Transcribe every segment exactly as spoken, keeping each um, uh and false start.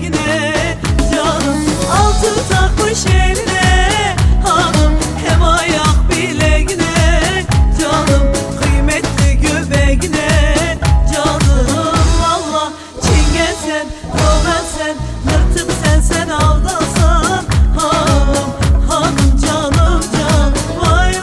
bilekine canım, altın takmış eline hanım, hem ayak bileğine canım, kıymetli göbeğine canım. Valla çingen sen, roman sen, mırtık sen, sen aldansan hanım, hanım canım can. Vay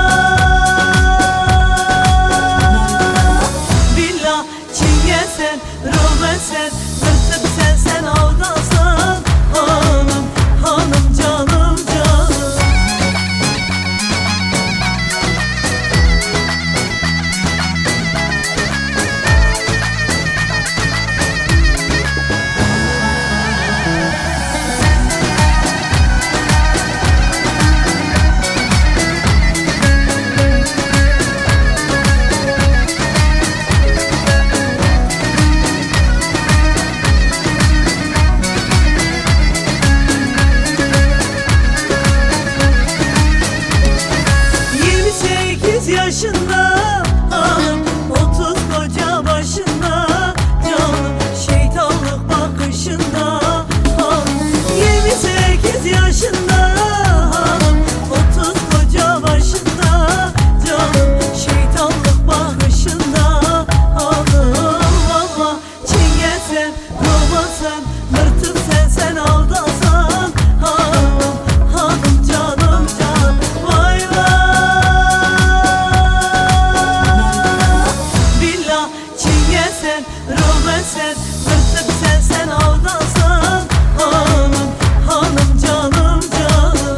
vay billah çingen sen, roman sen, mırtık sen, sen aldansan hanım, hanım canım canım. Yaşında hanım, otuz koca başında canım, şeytanlık bakışında hanım. Yirmi sekiz yaşında hanım, otuz koca başında canım, şeytanlık bakışında hanım. Valla çingen sen, roman sen, mırtık sen, sen aldansan hanım, hanım canım can. Vay vay çingen sen, roman sen, mırtık sen, sen aldansan hanım, hanım canım canım.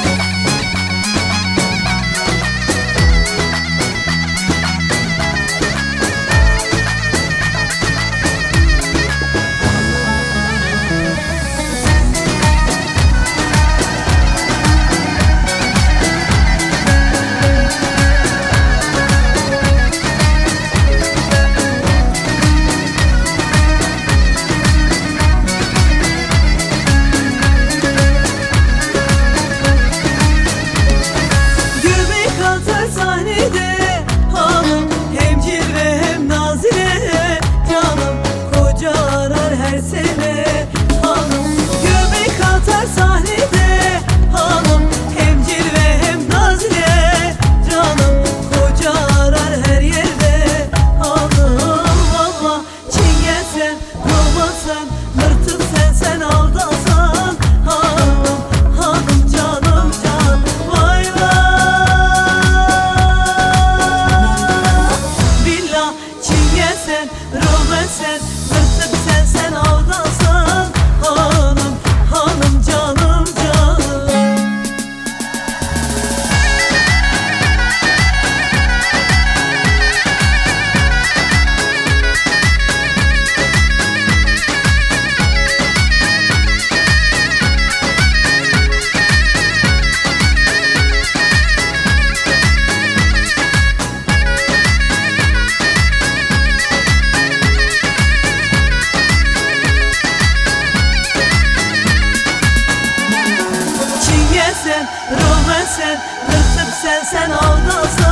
Sahnede hanım, hem cilve hem nazire canım, koca arar her sene hanım. Göbek atar sahnede hanım, hem cilve hem nazire canım, koca arar her yerde hanım. Valla çingen sen, roman sen, mırtık sen, sen aldansan hanım, hanım canım can. Vay vay çingen sen, roman sen, mırtık sen, sen aldansan hanım, hanım canım canım. Sen, roman sen, mırtık sen, sen aldansan